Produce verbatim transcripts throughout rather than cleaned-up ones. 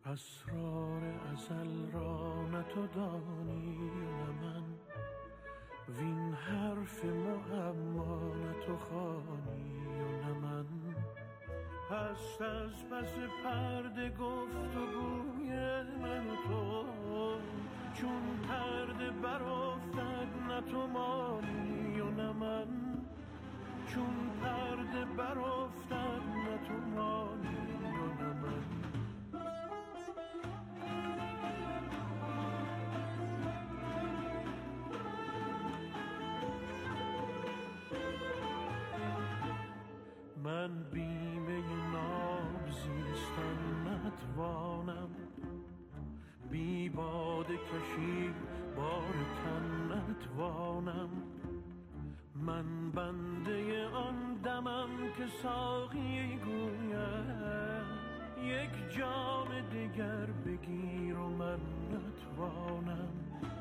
اسرار ازل را نه تو دانی نه من، وین حرف معما نه تو خوانی و نه من. هست از پس پرده گفت و گوی من و تو، چون پرده برافتد نه تو مانی و نه من، چون پرده برافتد نه تو مانی و نه من. من بیمه ناب زیستن نتوانم، بی باده کشید بار تن نتوانم. من بنده آن دمم که ساقی گوید یک جام دیگر بگیر و من نتوانم.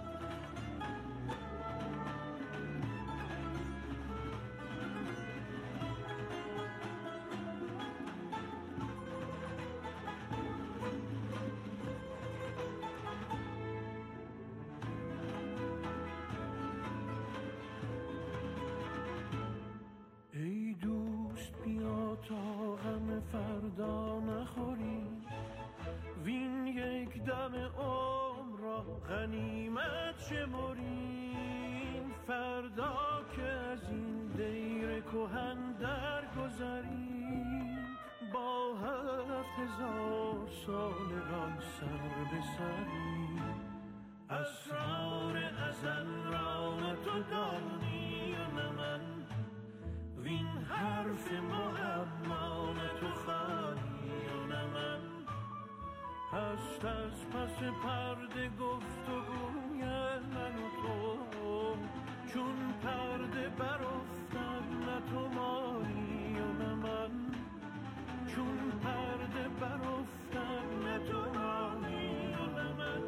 تا غم فردا نخوری، وین یک دم عمر را غنیمت شمریم. فردا که از این دیر کهن درگذریم، با هفت هزار سالگان سر به سریم. اسرار ازل را نه تو دانی و نه من، وین حرف معما نه تو خوانی و نه من. هست از پس پرده گفت و گوی من و تو، چون پرده برافتد نه تو مانی و نه من، چون پرده برافتد نه تو مانی و نه من.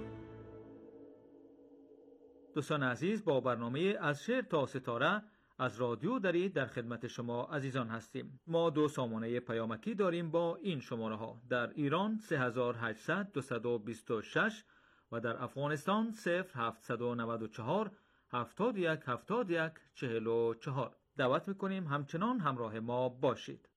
دوستان عزیز، با برنامه از شعر تا ستاره از رادیو دری در خدمت شما عزیزان هستیم. ما دو سامانه پیامکی داریم با این شماره ها: در ایران سه هزار و هشتصد دویست و بیست و شش و در افغانستان صفر هفتصد و نود و چهار هفتاد و یک هفتاد و یک چهل و چهار. دعوت میکنیم همچنان همراه ما باشید.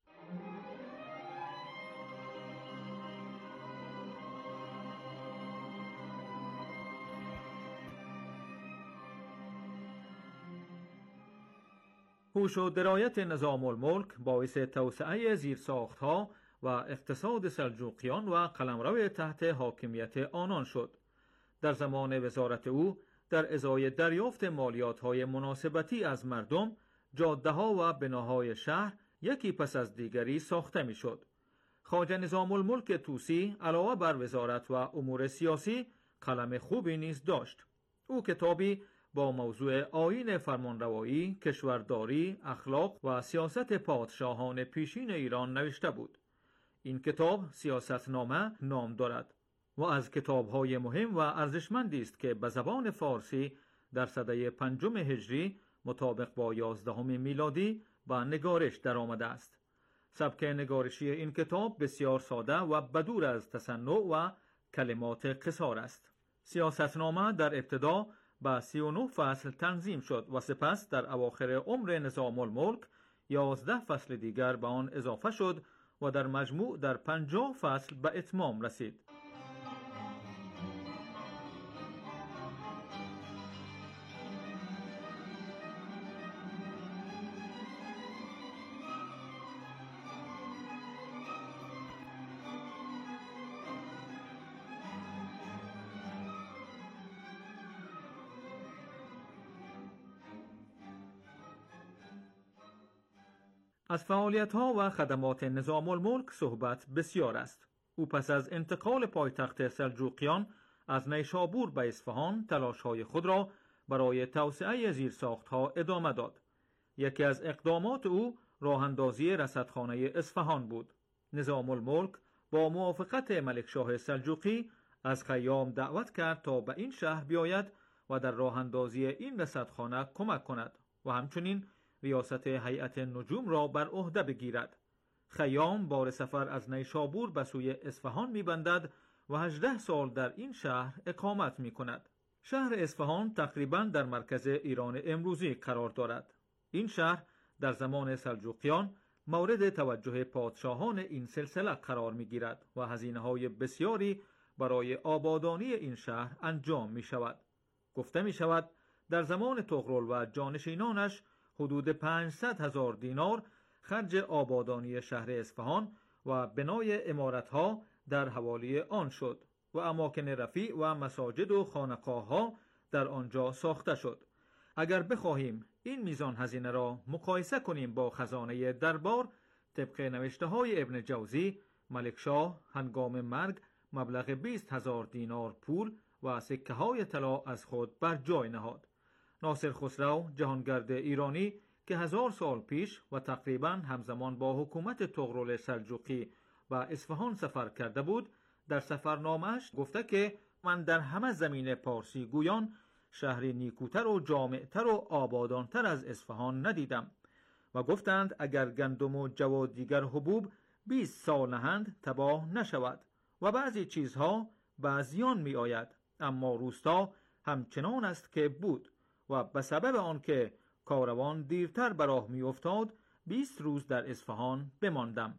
هوش و درایت نظام الملک باعث توسعه زیرساختها و اقتصاد سلجوقیان و قلمرو تحت حاکمیت آنان شد. در زمان وزارت او در ازای دریافت مالیات‌های مناسبتی از مردم، جاده‌ها و بناهای شهر یکی پس از دیگری ساخته می‌شد. خواجه نظام الملک طوسی علاوه بر وزارت و امور سیاسی قلم خوبی نیز داشت. او کتابی با موضوع آیین فرمانروایی، کشورداری، اخلاق و سیاست پادشاهان پیشین ایران نوشته بود. این کتاب سیاستنامه نام دارد و از کتاب‌های مهم و ارزشمندی است که به زبان فارسی در سده پنجم هجری مطابق با یازدهم میلادی به نگارش درآمده است. سبک نگارشی این کتاب بسیار ساده و بدور از تصنع و کلمات قصار است. سیاستنامه در ابتدا با سی و نه فصل تنظیم شد و سپس در اواخر عمر نظام الملک یازده فصل دیگر به آن اضافه شد و در مجموع در پنجاه فصل به اتمام رسید. از فعالیت‌ها و خدمات نظام الملک صحبت بسیار است. او پس از انتقال پایتخت سلجوقیان از نیشابور به اصفهان تلاش‌های خود را برای توسعه زیرساخت‌ها ادامه داد. یکی از اقدامات او راه‌اندازی رصدخانه اصفهان بود. نظام الملک با موافقت ملکشاه سلجوقی از خیام دعوت کرد تا به این شهر بیاید و در راه‌اندازی این رصدخانه کمک کند و همچنین ریاست هیئت نجوم را بر عهده بگیرد. خیام بار سفر از نیشابور به سوی اصفهان می‌بندد و هجده سال در این شهر اقامت می کند. شهر اصفهان تقریباً در مرکز ایران امروزی قرار دارد. این شهر در زمان سلجوقیان مورد توجه پادشاهان این سلسله قرار می گیرد و هزینه‌های بسیاری برای آبادانی این شهر انجام می شود. گفته می شود در زمان طغرل و جانشینانش حدود پانصد هزار دینار خرج آبادانی شهر اصفهان و بنای عمارت‌ها در حوالی آن شد و اماکن رفیع و مساجد و خانقاه‌ها در آنجا ساخته شد. اگر بخواهیم این میزان هزینه را مقایسه کنیم با خزانه دربار، طبق نوشته‌های ابن جوزی، ملکشاه هنگام مرگ مبلغ بیست هزار دینار پول و سکه‌های طلا از خود بر جای نهاد. ناصر خسرو جهانگرد ایرانی که هزار سال پیش و تقریباً همزمان با حکومت طغرل سلجوقی و اصفهان سفر کرده بود، در سفرنامه‌اش گفته که من در همه زمین پارسی گویان شهری نیکوتر و جامعتر و آبادانتر از اصفهان ندیدم و گفتند اگر گندم و جو و دیگر حبوب بیست سال نهند تباه نشود و بعضی چیزها به زیان می آید، اما روستا همچنان است که بود و به سبب آنکه کاروان دیرتر به راه می افتاد بیست روز در اصفهان بماندم.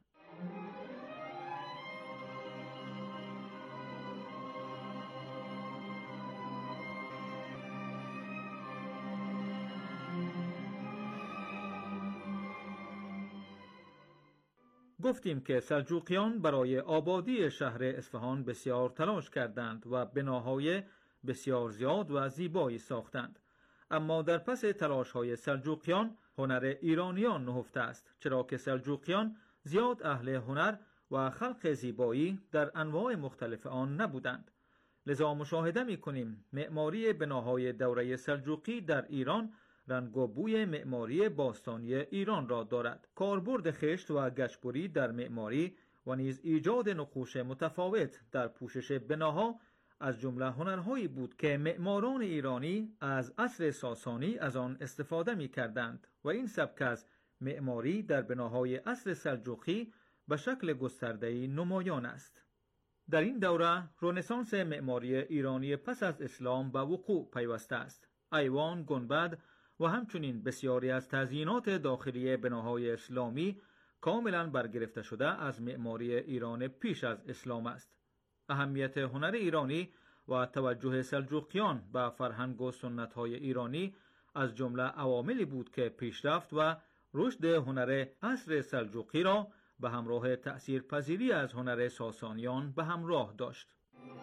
گفتیم که سلجوقیان برای آبادی شهر اصفهان بسیار تلاش کردند و بناهای بسیار زیاد و زیبایی ساختند، اما در پس تلاش‌های سلجوقیان هنر ایرانیان نهفته است، چرا که سلجوقیان زیاد اهل هنر و خلق زیبایی در انواع مختلف آن نبودند. لذا مشاهده می‌کنیم معماری بناهای دوره سلجوقی در ایران رنگ و بوی معماری باستانی ایران را دارد. کاربرد خشت و گچبری در معماری و نیز ایجاد نقوش متفاوت در پوشش بناها از جمله هنرهایی بود که معماران ایرانی از عصر ساسانی از آن استفاده می کردند و این سبک از معماری در بناهای عصر سلجوقی به شکل گسترده‌ای نمایان است. در این دوره رنسانس معماری ایرانی پس از اسلام به وقوع پیوسته است. ایوان، گنبد و همچنین بسیاری از تزیینات داخلی بناهای اسلامی کاملا برگرفته شده از معماری ایران پیش از اسلام است. اهمیت هنر ایرانی و توجه سلجوقیان به فرهنگ و سنت‌های ایرانی از جمله عواملی بود که پیشرفت و رشد هنر عصر سلجوقی را به همراه تأثیرپذیری از هنر ساسانیان به همراه داشت.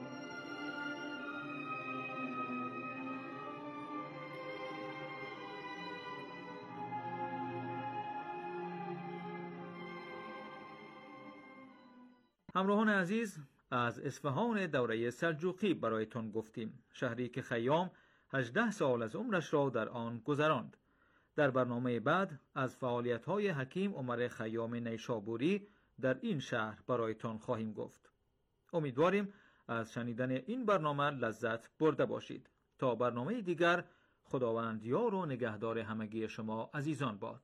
همراهان عزیز، از اصفهان دوره سلجوقی برایتان گفتیم، شهری که خیام هجده سال از عمرش را در آن گذراند. در برنامه بعد از فعالیت‌های حکیم عمر خیام نیشابوری در این شهر برایتان خواهیم گفت. امیدواریم از شنیدن این برنامه لذت برده باشید. تا برنامه دیگر، خداوند یار و نگهدار همگی شما عزیزان باد.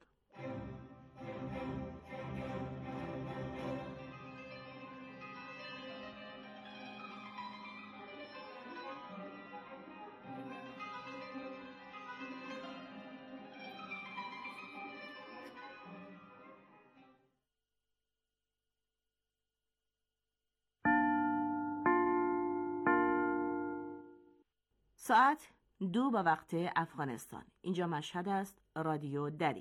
ساعت دو به وقت افغانستان. اینجا مشهد است، رادیو دری.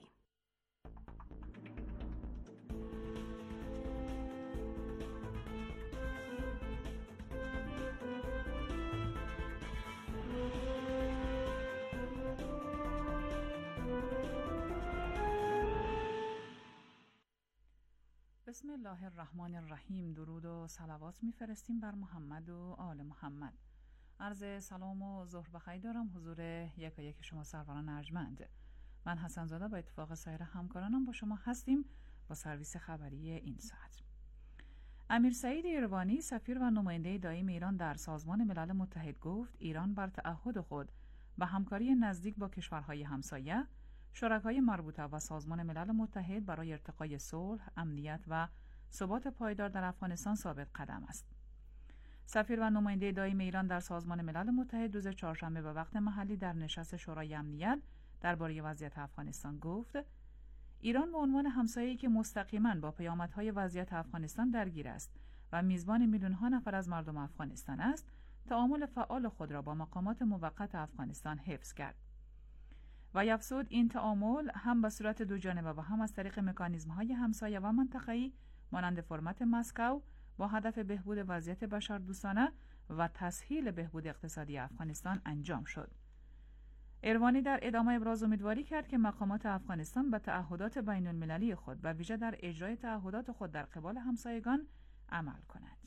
بسم الله الرحمن الرحیم. درود و صلوات میفرستیم بر محمد و آل محمد. عرض سلام و ظهر بخیر دارم حضور یک و یک شما سروران ارجمند. من حسن زاده با اتفاق سایر همکارانم با شما هستیم با سرویس خبری این ساعت. امیر سعید ایروانی سفیر و نماینده دائم ایران در سازمان ملل متحد گفت ایران بر تعهد خود به همکاری نزدیک با کشورهای همسایه، شرکای مربوطه و سازمان ملل متحد برای ارتقای صلح، امنیت و ثبات پایدار در افغانستان ثابت قدم است. سفیر و نماینده دائم ایران در سازمان ملل متحد روز چهارشنبه به وقت محلی در نشست شورای امنیت درباره وضعیت افغانستان گفت: ایران به عنوان همسایه‌ای که مستقیماً با پیامدهای وضعیت افغانستان درگیر است و میزبان میلیون‌ها نفر از مردم افغانستان است، تعامل فعال خود را با مقامات موقت افغانستان حفظ کرد. و افزود این تعامل هم به صورت دو جانبه و هم از طریق مکانیزم‌های همسایه و منطقه‌ای مانند فرمت مسکو با هدف بهبود وضعیت بشردوستانه و تسهیل بهبود اقتصادی افغانستان انجام شد. اروانی در ادامه ابراز امیدواری کرد که مقامات افغانستان به تعهدات بین المللی خود و ویژه در اجرای تعهدات خود در قبال همسایگان عمل کنند.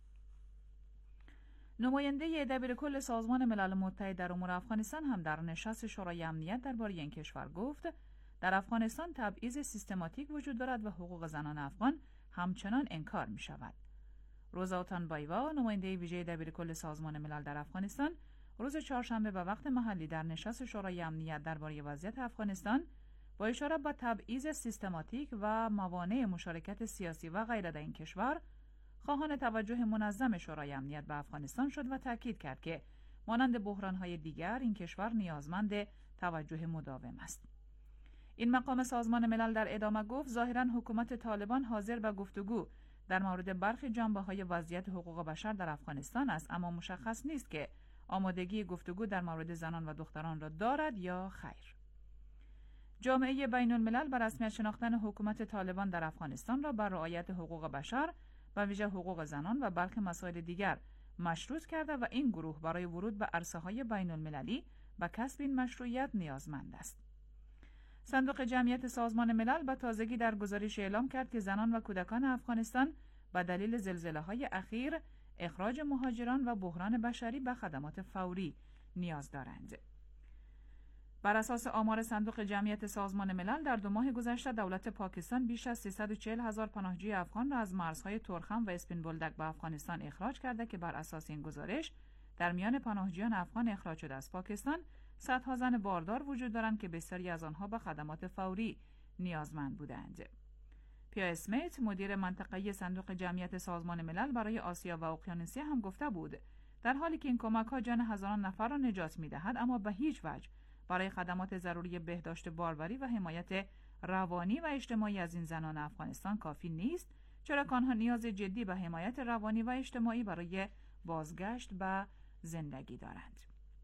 نماینده دبیرکل سازمان ملل متحد در امور افغانستان هم در نشست شورای امنیت درباره این کشور گفت: در افغانستان تبعیض سیستماتیک وجود دارد و حقوق زنان افغان همچنان انکار می شود. روزا تانبایوا، نماینده ویژه دبیرکل سازمان ملل در افغانستان، روز چهارشنبه به وقت محلی در نشست شورای امنیت درباره وضعیت افغانستان با اشاره به تبعیض سیستماتیک و موانع مشارکت سیاسی و غیره در این کشور خواهان توجه منظم شورای امنیت به افغانستان شد و تاکید کرد که مانند بحران‌های دیگر این کشور نیازمند توجه مداوم است. این مقام سازمان ملل در ادامه گفت: ظاهراً حکومت طالبان حاضر به گفتگو در مورد برخی جنبه‌های وضعیت حقوق بشر در افغانستان است، اما مشخص نیست که آمادگی گفتگو در مورد زنان و دختران را دارد یا خیر. جامعه بین الملل بر رسمیت شناختن حکومت طالبان در افغانستان را بر رعایت حقوق بشر و ویژه حقوق زنان و برخی مسائل دیگر مشروط کرده و این گروه برای ورود به عرصه‌های بین المللی و کسب این مشروعیت نیازمند است. صندوق جمعیت سازمان ملل به تازگی در گزارش اعلام کرد که زنان و کودکان افغانستان به دلیل زلزله‌های اخیر، اخراج مهاجران و بحران بشری به خدمات فوری نیاز دارند. بر اساس آمار صندوق جمعیت سازمان ملل در دو ماه گذشته دولت پاکستان بیش از سیصد و چهل هزار پناهجوی افغان را از مرزهای تورخم و اسپین بولدک به افغانستان اخراج کرده که بر اساس این گزارش در میان پناهجویان افغان اخراج شده از پاکستان صدها زن باردار وجود دارند که بسیاری از آنها به خدمات فوری نیازمند بودند. پیا اسمیت، مدیر منطقه‌ای صندوق جمعیت سازمان ملل برای آسیا و اقیانوسیه هم گفته بود در حالی که این کمک‌ها جان هزاران نفر را نجات می‌دهد، اما به هیچ وجه برای خدمات ضروری بهداشت باروری و حمایت روانی و اجتماعی از این زنان افغانستان کافی نیست، چرا که آنها نیاز جدی به حمایت روانی و اجتماعی برای بازگشت به زندگی دارند.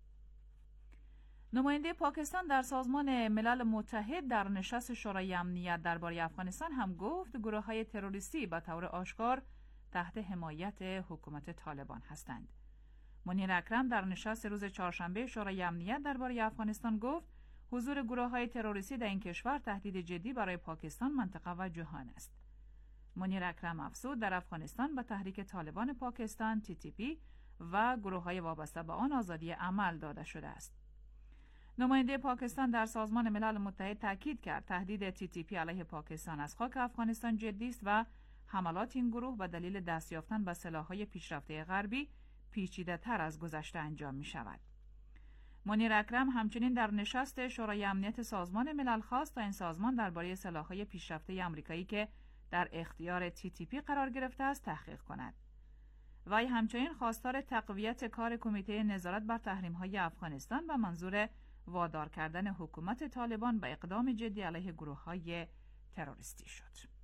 نماینده پاکستان در سازمان ملل متحد در نشست شورای امنیت درباره افغانستان هم گفت گروه‌های تروریستی به طور آشکار تحت حمایت حکومت طالبان هستند. منیر اکرم در نشست روز چهارشنبه شورای امنیت درباره افغانستان گفت حضور گروه‌های تروریستی در این کشور تهدید جدی برای پاکستان، منطقه و جهان است. منیر اکرم افزود در افغانستان به تحریک طالبان پاکستان تی تی پی و گروه‌های وابسته به آن آزادی عمل داده شده است. نماینده پاکستان در سازمان ملل متحد تاکید کرد تهدید تی تی پی علیه پاکستان از خاک افغانستان جدی است و حملات این گروه به دلیل دست یافتن به سلاح‌های پیشرفته غربی پیچیده‌تر از گذشته انجام می شود. منیر اکرم همچنین در نشست شورای امنیت سازمان ملل خواست تا این سازمان درباره سلاح‌های پیشرفته آمریکایی که در اختیار تی تی پی قرار گرفته است تحقیق کند. وی همچنین خواستار تقویت کار کمیته نظارت بر تحریم‌های افغانستان و منظور وادار کردن حکومت طالبان به اقدام جدی علیه گروه‌های تروریستی شد.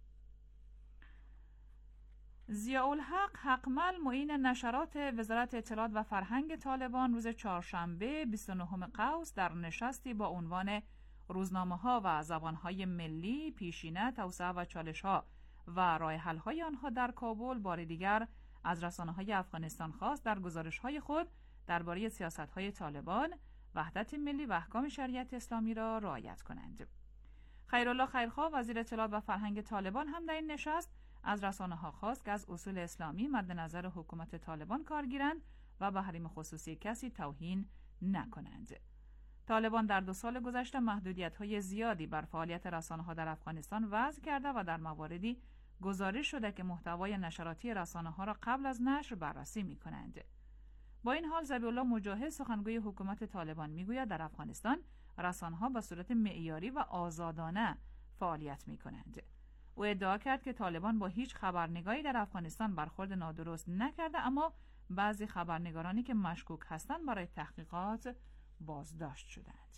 ضیاءالحق حقمل، معین نشرات وزارت اطلاعات و فرهنگ طالبان، روز چهارشنبه بیست و نهم قوس در نشستی با عنوان روزنامه‌ها و زبان‌های ملی، پیشینه، توسعه و چالش‌ها و راه حل‌های آنها در کابل بار دیگر از رسانه‌های افغانستان خواست در گزارش‌های خود درباره سیاست‌های طالبان، وحدت ملی و احکام شریعت اسلامی را رعایت کنند. خیرالله خیرخواه، وزیر اطلاعات و فرهنگ طالبان، هم در این نشست از رسانه‌ها خواست که از اصول اسلامی مد نظر حکومت طالبان کار گیرند و به حریم خصوصی کسی توهین نکنند. طالبان در دو سال گذشته محدودیت‌های زیادی بر فعالیت رسانه‌ها در افغانستان وضع کرده و در مواردی گزارش شده که محتوای نشراتی رسانه‌ها را قبل از نشر بررسی می‌کنند. با این حال ذبیح الله مجاهد، سخنگوی حکومت طالبان، میگوید در افغانستان رسانه‌ها به صورت معیاری و آزادانه فعالیت می‌کنند. او ادعا کرد که طالبان با هیچ خبرنگاری در افغانستان برخورد نادرست نکرده، اما بعضی خبرنگارانی که مشکوک هستند برای تحقیقات بازداشت شدند.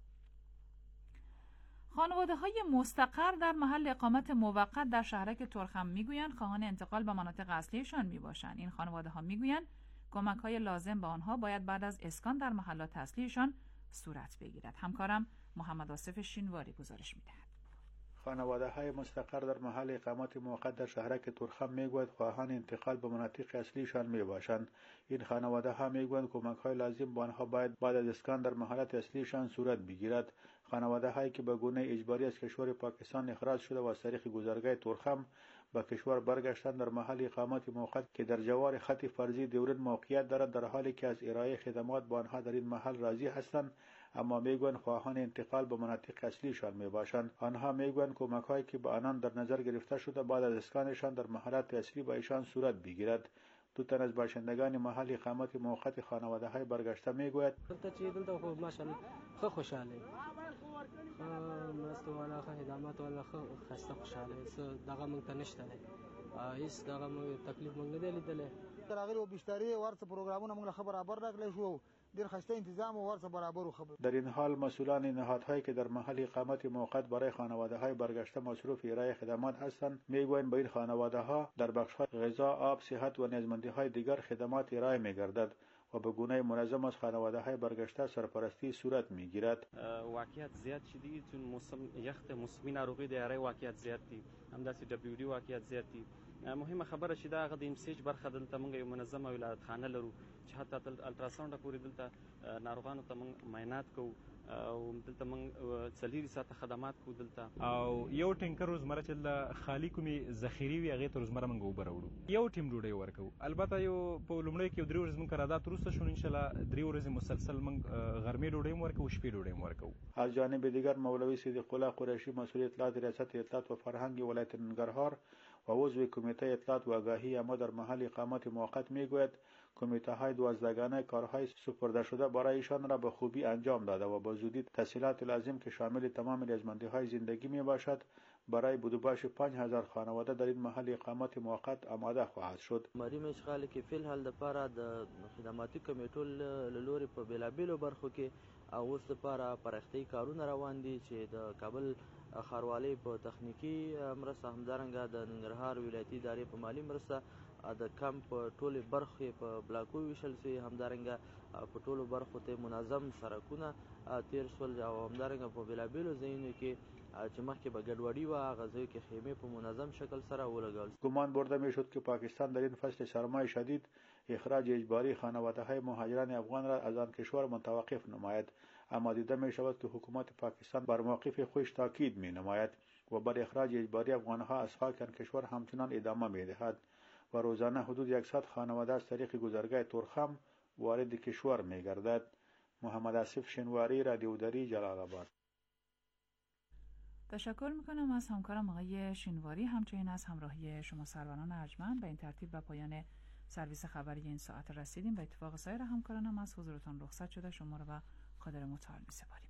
خانواده های مستقر در محل اقامت موقت در شهرک ترخم میگویند خواهان انتقال به مناطق اصلیشان میباشند. این خانواده ها میگویند کمک های لازم به آنها باید بعد از اسکان در محلات اصلیشان صورت بگیرد. همکارم محمد آصف شینواری گزارش میدهد. خانواده های مستقر در محل اقامت موقت در شهرک ترخم میگوید خواهان انتقال به مناطق اصلیشان میباشند. این خانواده ها میگویند کمک های لازم به آنها باید بعد از اسکان در محلات اصلیشان صورت بگیرد. خانواده هایی که به گونه اجباری از کشور پاکستان اخراج شده و از طریق گذرگاه ترخم به کشور برگشتند در محل اقامت موقت که در جوار خط فرضی دیورند موقعیت دارد، در حالی که از ارائه خدمات به آنها در این محل راضی هستند، اما میگویند خواهان انتقال به مناطق اصلیشان میباشند. آنها میگویند کمک هایی که به آنان در نظر گرفته شده بعد از اسکانشان در محلات اصلی به ایشان صورت بگیرد. دو تن از باشندگان محل اقامت موقت خانواده های برگشته میگوید دلته چې دلته خو ماشاءالله ښه خوشاله مرسته والا ښه خدمات والا ښه خسته خوشاله څه دغه موږ ته نشته دی هیڅ دغه موږ تکلیف موږ نه دی لیدلی راغلي او بسترې ورڅ پروګرامونه موږ له برابر راغلی شو دیر خسته انتظام و ورڅ برابر خبر. در این حال مسئولان نهادهایی که در محل اقامت موقت برای خانواده های برگشته مصروف ارائه خدمات هستند میگویند به این خانواده ها در بخش های غذا، آب، صحت و نیازمندی های دیگر خدمات ارائه میگردد و به گونه منظم از خانواده های برگشته سرپرستی صورت میگیرد. واقعیت زیاد شدی چون موسم یخت موسمی ناروغی دی اره واقعیت زیاد دي، همداسې دبلیو ډي واقعیت زیاد دي. مهمه خبره چې دا هغه د امسیج برخه دلته موږ یو منظمه ولایتخانه لرو چې حتی الټراساوند پورې دلته ناروغانو ته موږ معاینات کوو او دلته موږ څلېرې ساعته خدمات کوو دلته او یو ټینکر روزمره چې د خالي کومې ذخیرې وي هغې ته روزمره موږ اوبه راوړو. یو ټیم ډوډۍ ورکوو. البته یو په لومړیو کې یو درې ورځې موږ قرارداد وروسته شو، انشاءالله درې ورځې مسلسل موږ غرمې ډوډۍ هم ورکوو، شپې ډوډۍ هم ورکوو. از جانب دیگر مولوی صدیق الله قریشی مسئول اطلاعات ریاست اطلاعات و فرهنگ ولایت ننگرهار و عضو کمیته اطلاعات و آگاهی اما در محل اقامت موقت میگوید کمیته های دوازدگانه کارهای سپرده شده برای ایشان را به خوبی انجام داده و با زودی تسهیلات لازم که شامل تمام نیازمندی های زندگی می باشد برای بدوباش پنج هزار خانواده در این محل اقامت موقت آماده خواهد شد. مریم اشغال کې فی الحال د پاره د خدماتي کمیټو له لوري په بیلابیلو برخو کې او اوس د پاره پرختي کارونه روان دي چې د کابل ښاروالۍ په تخنیکی مرسته همدارنګه د ننګرهار ولایتي ادارې په مالی مرسته د کمپ ټولې برخې په بلاکو ویشل سوي، همدارنګه په ټولو برخو ته منظم سړکونه تیر شول او همدارنګه په بیلابیلو ځایونو کې چې مخکې به ګډوډي وه هغه ځایو کې خیمې په منظم شکل سره ولګول. گمان برده میشد که پاکستان در این فصل سرمای شدید اخراج اجباری خانواده های مهاجران افغان را از آن کشور متوقف نماید، اما دیده می شود که حکومت پاکستان بر موقف خودش تاکید می نماید و بر اخراج اجباری افغانها از خاک آن کشور همچنان ادامه می دهد و روزانه حدود صد خانواده از طریق گذرگاه ترخم وارد کشور می گردد. محمد آصف شینواری، رادیو دری، جلال آباد. تشکر میکنم از همکارم آقای شینواری، همچنین از همراهی شما سروران ارجمند. به این ترتیب به پایان سرویس خبری این ساعت رسیدیم. به اتفاق سایر همکارانم از حضورتان رخصت شده شما را به قادر متعال می‌سپاریم.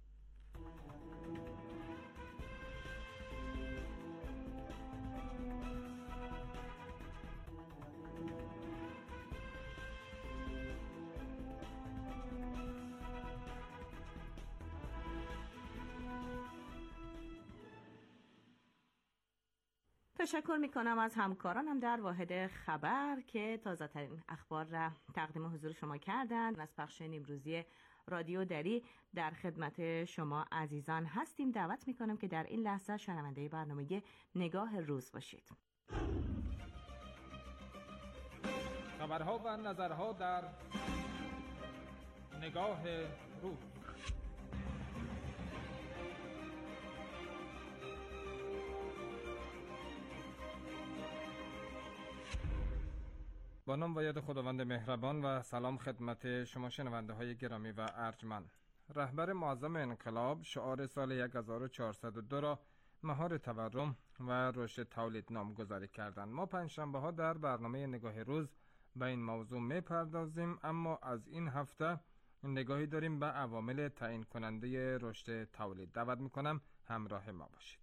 تشکر می کنم از همکارانم در واحد خبر که تازه ترین اخبار را تقدیم حضور شما کردند. از پخش نیمروزی رادیو دری در خدمت شما عزیزان هستیم. دعوت می کنم که در این لحظه شنونده برنامه نگاه روز باشید. خبرها و نظرها در نگاه روز. با نام و یاد خداوند مهربان و سلام خدمت شما شنونده های گرامی و ارجمند. رهبر معظم انقلاب شعار سال هزار و چهارصد و دو را مهار تورم و رشد تولید نامگذاری کردند. ما پنجشنبه ها در برنامه نگاه روز به این موضوع می پردازیم، اما از این هفته نگاهی داریم به عوامل تعیین کننده رشد تولید. دعوت می کنم همراه ما باشید.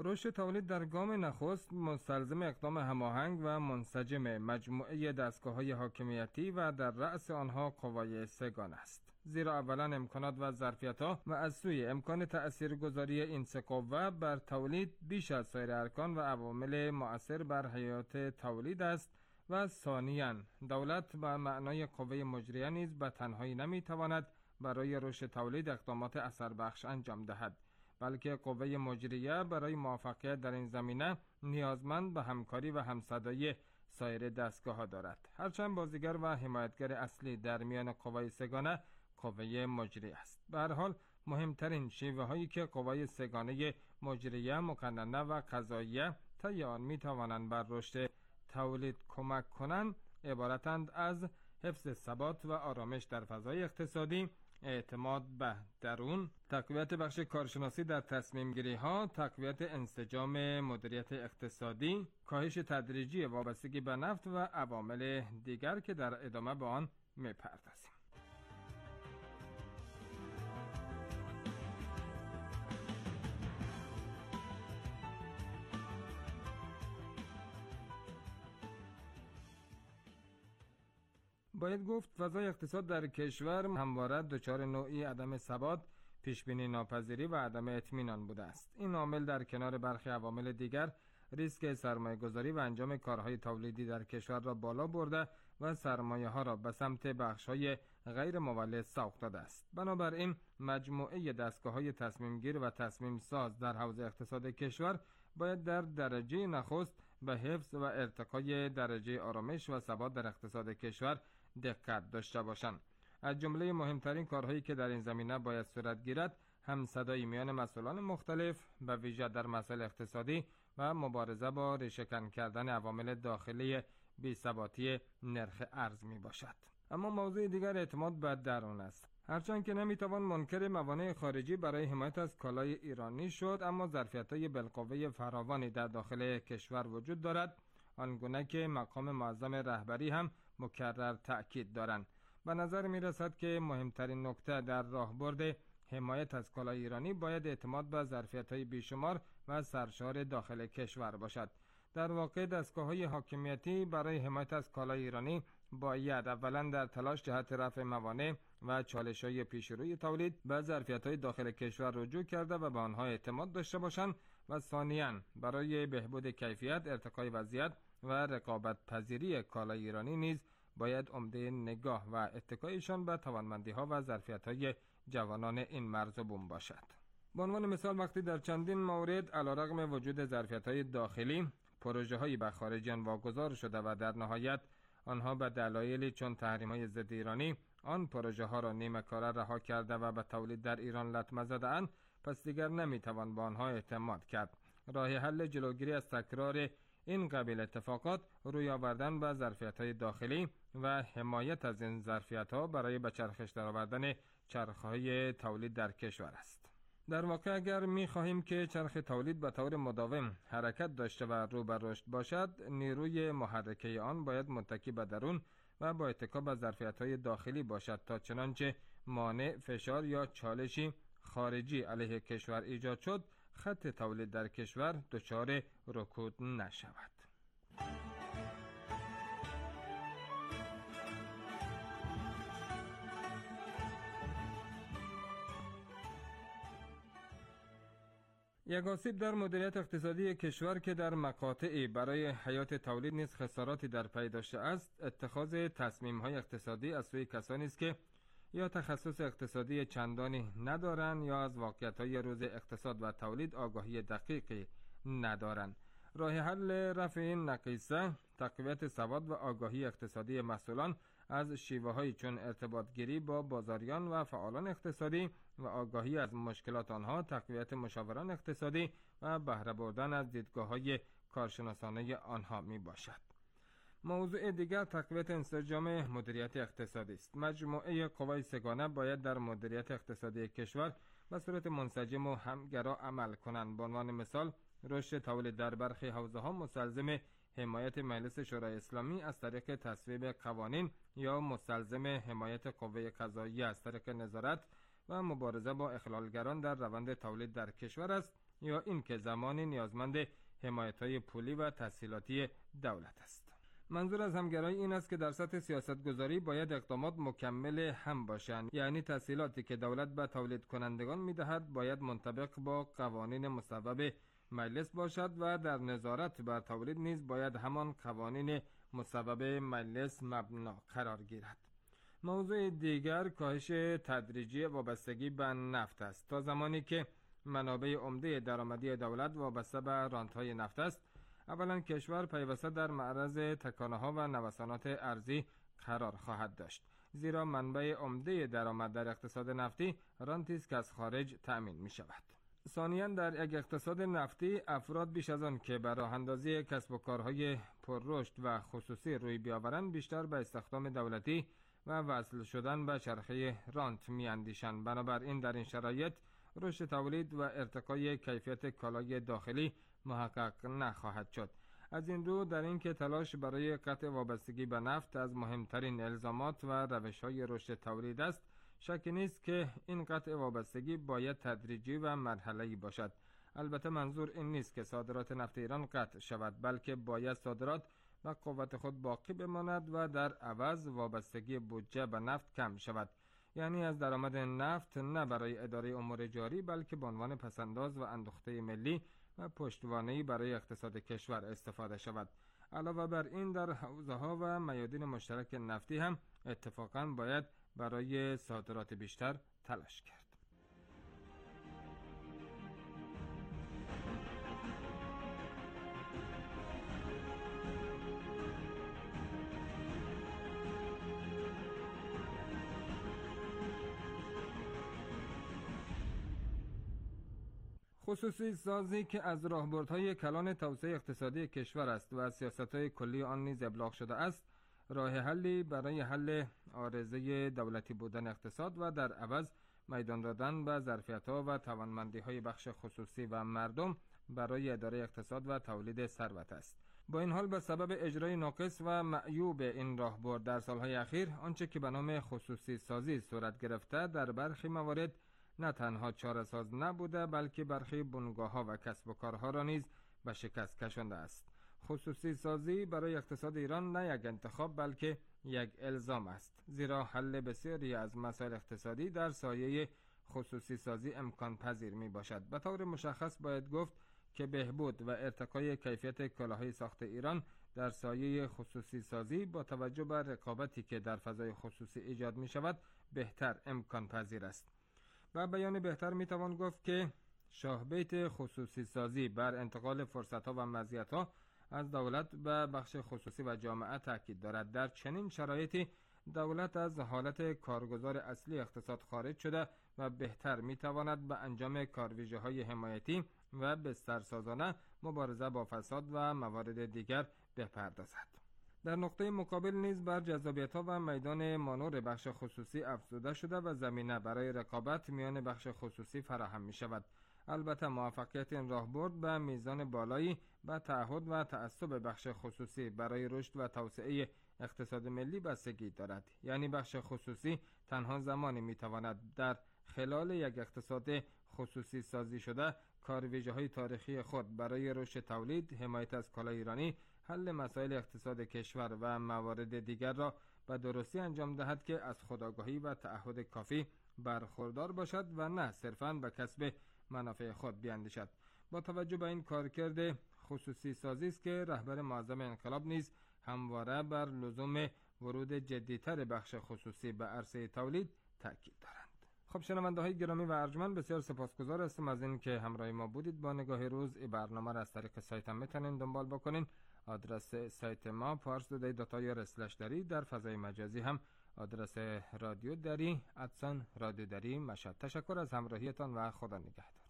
رشد تولید در گام نخست مستلزم اقدام هماهنگ و منسجم مجموعه دستگاه‌های حاکمیتی و در رأس آنها قوای سگانه است. زیرا اولا امکانات و ظرفیت‌ها و از سوی امکان تأثیرگذاری این سه قوه بر تولید بیش از سایر ارکان و عوامل مؤثر بر حیات تولید است و ثانیاً دولت به معنای قوه مجریه نیز به تنهایی نمی‌تواند برای رشد تولید اقدامات اثر بخش انجام دهد، بلکه قوه مجریه برای موفقیت در این زمینه نیازمند به همکاری و همصدایی سایر دستگاه‌ها دارد. هرچند بازیگر و حمایتگر اصلی در میان قوای سگانه قوه مجریه است. به هر حال مهمترین شیوه هایی که قوای سگانه مجریه، مقننه و قضاییه طی آن می توانند بر رشد تولید کمک کنند عبارتند از حفظ ثبات و آرامش در فضای اقتصادی، اعتماد به درون، تقویت بخش کارشناسی در تصمیم گیری ها، تقویت انسجام مدیریت اقتصادی، کاهش تدریجی وابستگی به نفت و عوامل دیگر که در ادامه به آن می‌پردازیم. باید گفت فضای اقتصاد در کشور همواره دچار نوعی عدم ثبات، پیشبینی ناپذیری و عدم اطمینان بوده است. این عامل در کنار برخی عوامل دیگر ریسک سرمایه گذاری و انجام کارهای تولیدی در کشور را بالا برده و سرمایه ها را به سمت بخش های غیر مولد سوق داده است. بنابراین مجموعه دستگاه های تصمیم گیر و تصمیم ساز در حوزه اقتصاد کشور باید در درجه نخست به حفظ و ارتقای درجه آرامش و ثبات در اقتصاد کشور دقت داشته باشند. از جمله مهمترین کارهایی که در این زمینه باید صورت گیرد، همصدایی میان مسئولان مختلف به ویژه در مسائل اقتصادی و مبارزه با ریشه‌کن کردن عوامل داخلی بی‌ثباتی نرخ ارز می باشد. اما موضوع دیگر اعتماد به درون است. هرچند که نمیتوان منکر موانع خارجی برای حمایت از کالای ایرانی شد، اما ظرفیت‌های بالقوه فراوانی در داخل کشور وجود دارد، آنگونه که مقام معظم رهبری هم مکرر تأکید دارند. به نظر می رسد که مهمترین نکته در راهبرد حمایت از کالای ایرانی باید اعتماد به ظرفیت‌های بیشمار و سرشار داخل کشور باشد. در واقع دستگاه‌های حاکمیتی برای حمایت از کالای ایرانی باید اولا در تلاش جهت رفع موانع و چالش‌های پیشروی تولید به ظرفیت‌های داخل کشور رجوع کرده و به آنها اعتماد داشته باشند و ثانیاً برای بهبود کیفیت، ارتقای وضعیت و رقابت پذیری کالای ایرانی نیز باید عمده نگاه و اتکایشان به توانمندی‌ها و ظرفیت‌های جوانان این مرز و بوم باشد. به عنوان مثال وقتی در چندین مورد علیرغم وجود ظرفیت‌های داخلی پروژه‌هایی به خارجیان واگذار شده و در نهایت آنها به دلایلی چون تحریم‌های ضد ایرانی آن پروژه‌ها را نیمه کاره رها کرده و به تولید در ایران لطمه زده‌اند، پس دیگر نمی‌توان به آنها اعتماد کرد. راه حل جلوگیری از تکرار این قبیل اتفاقات روی آوردن به ظرفیت‌های داخلی و حمایت از این ظرفیت‌ها برای به چرخش درآوردن چرخه‌های تولید در کشور است. در واقع اگر می‌خواهیم که چرخ تولید به طور مداوم حرکت داشته و رو به رشد باشد، نیروی محرکه آن باید متکی به درون و با اتکا به ظرفیت‌های داخلی باشد تا چنانچه مانع، فشار یا چالشی خارجی علیه کشور ایجاد شد، خط تولید در کشور دچار رکود نشود. یک آسیب در مدیریت اقتصادی کشور که در مقاطعی برای حیات تولید نیز خساراتی در پی داشته است، اتخاذ تصمیم‌های اقتصادی از سوی کسانی است که یا تخصص اقتصادی چندانی ندارند یا از واقعیت‌های روز اقتصاد و تولید آگاهی دقیقی ندارند. راه حل رفع این نقیصه تقویت سواد و آگاهی اقتصادی مسئولان از شیوه‌هایی چون ارتباط گیری با بازاریان و فعالان اقتصادی و آگاهی از مشکلات آنها، تقویت مشاوران اقتصادی و بهره بردن از دیدگاه‌های کارشناسانه آنها می باشد. موضوع دیگر تقویت انسجام مدیریت اقتصادی است. مجموعه قوای سگانه باید در مدیریت اقتصادی کشور به صورت منسجم و همگرا عمل کنند. به عنوان مثال، رشد تولید در برخی حوزه‌ها مستلزم حمایت مجلس شورای اسلامی از طریق تصویب قوانین یا مستلزم حمایت قوه قضاییه از طریق نظارت و مبارزه با اخلالگران در روند تولید در کشور است، یا اینکه زمانی نیازمند حمایت‌های پولی و تسهیلاتی دولت است. منظور از همگرایی این است که در سطح سیاستگذاری باید اقدامات مکمل هم باشند، یعنی تسهیلاتی که دولت به تولید کنندگان می‌دهد باید منطبق با قوانین مصوب مجلس باشد و در نظارت بر تولید نیز باید همان قوانین مصوب مجلس مبنا قرار گیرد. موضوع دیگر کاهش تدریجی وابستگی به نفت است. تا زمانی که منابع عمده درآمدی دولت وابسته به رانت‌های نفت است، اولا کشور پیوسته در معرض تکانه‌ها و نوسانات ارزی قرار خواهد داشت، زیرا منبع عمده درآمد در اقتصاد نفتی رانتی است که از خارج تأمین می شود. ثانیاً در یک اقتصاد نفتی افراد بیش از آن که بر راه اندازی کسب و کارهای پررشد و خصوصی روی بیاورند بیشتر به استخدام دولتی و وصل شدن به چرخه رانت می اندیشند. بنابراین در این شرایط رشد تولید و ارتقای کیفیت کالای داخلی محقق نخواهد شد. از این رو در این که تلاش برای قطع وابستگی به نفت از مهمترین الزامات و روش‌های رشد تولید است، شک نیست که این قطع وابستگی باید تدریجی و مرحله‌ای باشد. البته منظور این نیست که صادرات نفت ایران قطع شود، بلکه باید صادرات و قوت خود باقی بماند و در عوض وابستگی بودجه به نفت کم شود. یعنی از درآمد نفت نه برای اداره امور جاری بلکه به عنوان پسنداز و اندوخته ملی و پشتوانه‌ای برای اقتصاد کشور استفاده شود. علاوه بر این در حوزه‌ها و میادین مشترک نفتی هم اتفاقاً باید برای صادرات بیشتر تلاش کرد. خصوصی سازی که از راهبردهای کلان توسعه اقتصادی کشور است و از سیاست‌های کلی آن نیز ابلاغ شده است، راه حلی برای حل عارضه دولتی بودن اقتصاد و در عوض میدان دادن به ظرفیت‌ها و توانمندی‌های بخش خصوصی و مردم برای اداره اقتصاد و تولید ثروت است. با این حال به سبب اجرای ناقص و معیوب این راهبرد در سالهای اخیر آنچه که به نام خصوصی سازی صورت گرفته در برخی موارد نه تنها چاره‌ساز نبوده بلکه برخی بنگاه‌ها و کسب و کارها را نیز به شکست کشانده است. خصوصی سازی برای اقتصاد ایران نه یک انتخاب بلکه یک الزام است، زیرا حل بسیاری از مسائل اقتصادی در سایه خصوصی سازی امکان پذیر می باشد. به طور مشخص باید گفت که بهبود و ارتقای کیفیت کالاهای ساخت ایران در سایه خصوصی سازی با توجه به رقابتی که در فضای خصوصی ایجاد می شود بهتر امکان پذیر است. و بیان بهتر می توان گفت که شاهبیت خصوصی سازی بر انتقال فرصت‌ها و مزیت‌ها از دولت به بخش خصوصی و جامعه تاکید دارد. در چنین شرایطی دولت از حالت کارگزار اصلی اقتصاد خارج شده و بهتر می تواند به انجام کارویژه‌های حمایتی و بسترسازانه مبارزه با فساد و موارد دیگر بپردازد. در نقطه مقابل نیز بر جذابیت‌ها و میدان مانور بخش خصوصی افزوده شده و زمینه برای رقابت میان بخش خصوصی فراهم می شود. البته موفقیت این راهبرد به میزان بالایی به تعهد و تعصب بخش خصوصی برای رشد و توسعه اقتصاد ملی بستگی دارد. یعنی بخش خصوصی تنها زمانی می تواند در خلال یک اقتصاد خصوصی سازی شده کارویژه‌های تاریخی خود برای رشد تولید، حمایت از کالای ایرانی، حل مسائل اقتصاد کشور و موارد دیگر را به درستی انجام دهد که از خودآگاهی و تعهد کافی برخوردار باشد و نه صرفاً به کسب منافع خود بیاندیشد. با توجه به این کارکرد خصوصی سازی است که رهبر معظم انقلاب نیز همواره بر لزوم ورود جدی‌تر بخش خصوصی به عرصه تولید تاکید دارند. خب شنونده‌های گرامی و ارجمند، بسیار سپاسگزار هستم از این که همراه ما بودید. با نگاه روز این برنامه را از طریق سایت هم میتونید دنبال بکنین. آدرس سایت ما پارس دو دی دات آی آر اسلش دری، در فضای مجازی هم آدرس رادیو دری ادسان رادیو دری مشهد. تشکر از همراهیتان و خدا نگهدار.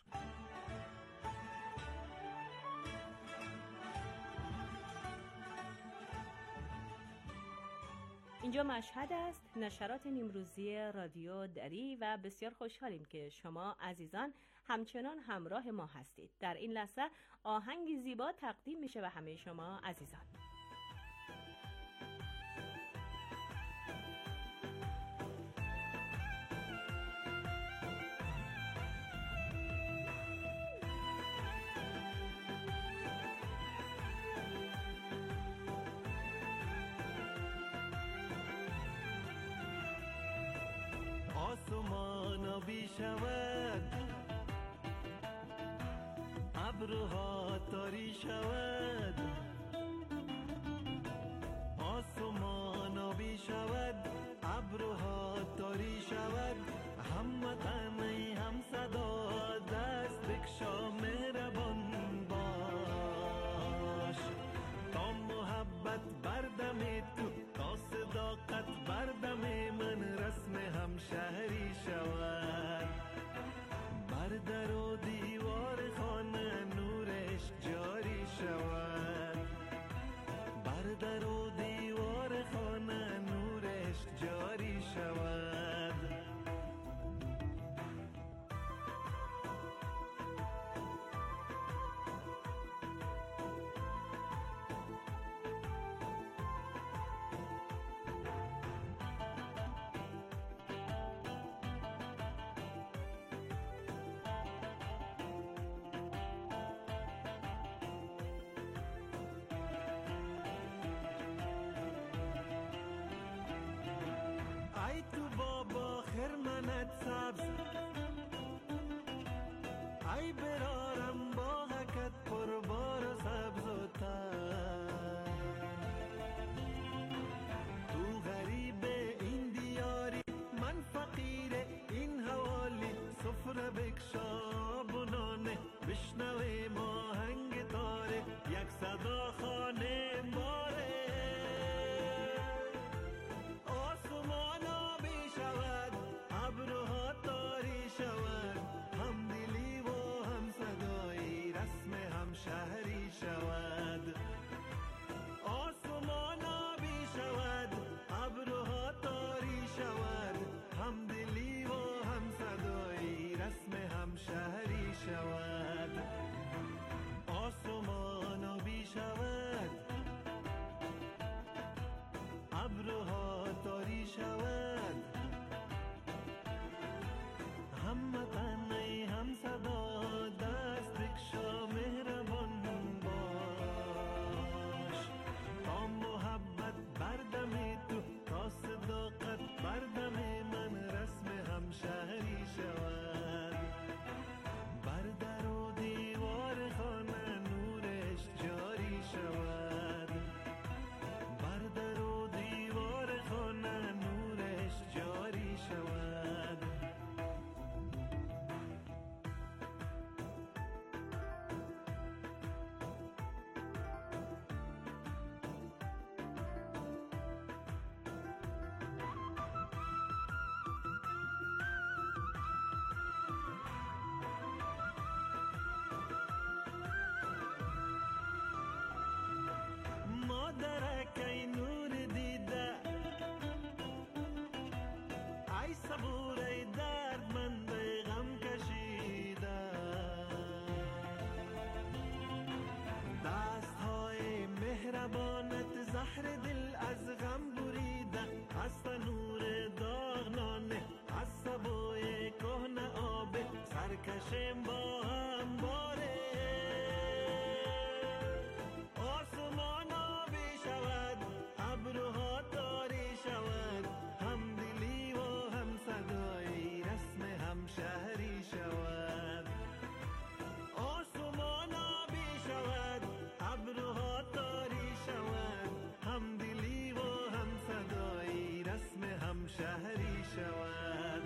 اینجا مشهد است، نشرات نیمروزی رادیو دری و بسیار خوشحالیم که شما عزیزان همچنان همراه ما هستید. در این لحظه آهنگی زیبا تقدیم میشه به همه شما عزیزان. آسمان آبی شود، ابرها تاری شود، آسمان آبی شود، ابرها تاری شود، هموطن ای هم صدا دست بکشا مهربان باش، تا محبت بردم تو، تا صداقت بردم من رسم همشهری شود، بر در و دیوار خانه نورش جاری شود، بر در و دیوار خانه نورش جاری شود. ای تو بابا خرمنت سبز، ای برارم باغکت پربار و سبز و تر، تو غریب این دیاری من فقیر این حوالی، سفره بکشا بنانه بشنوه ماهنگ تاره، یک صدا خانه باره، آسمان آبی شود، ابرها تاری شود، هم دلی و هم صدایی رسم هم شهری شود، آسمان آبی شود، ابرها تاری شود، هم دلی و هم صدایی رسم هم شهری شود، آسمان آبی شود، ابرها تاری شود، هموطن ای هم صدا دست بکشا مهربان باش، تا محبت بردم تو، تا صداقت بردم من رسم همشهری شود، بر در و دیوار خانه نورش جاری شود، بر در و دیوار خانه نورش جاری شود. مادرک ای نور دیده، ای صبور ای دردمند ای غم کشیده، دست های مهربانت زهر دل از غم بریده، از تنور داغنانه از سبوی کهنه آب سرکشم با هم باره، آسمان آبی شود، ابرها تاری شود، هم دلی و هم صدایی رسم هم شهری شود، آسمان آبی شود، ابرها تاری شود، هم دلی و هم صدایی رسم هم شهری شود،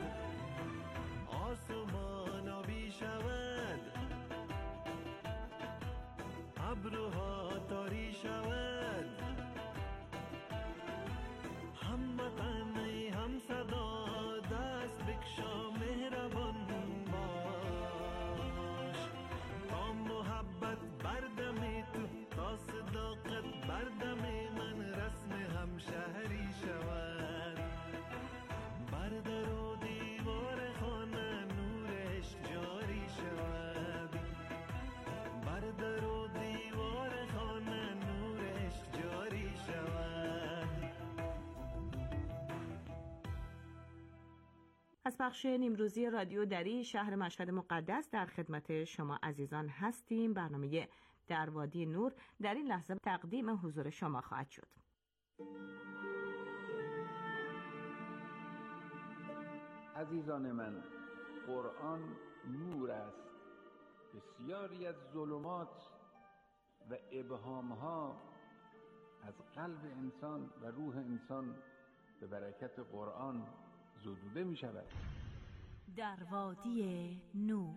آسمان آبی شود، ابرها تاری شود، هموطن ای هم صدا دست بکشا مهربان باش، تا محبت بردم تو، تا صداقت بردم من رسم هم شهری شود، بر در و دیوار خانه نورش جاری شود، بر در و دیوار خانه نورش جاری شود. از پخش نیمروزی رادیو دری شهر مشهد مقدس در خدمت شما عزیزان هستیم. برنامه در وادی نور در این لحظه تقدیم حضور شما خواهد شد. عزیزان من، قرآن نور است. بسیاری از ظلمات و ابهامها از قلب انسان و روح انسان به برکت قرآن زدوده می شود. در وادی نور.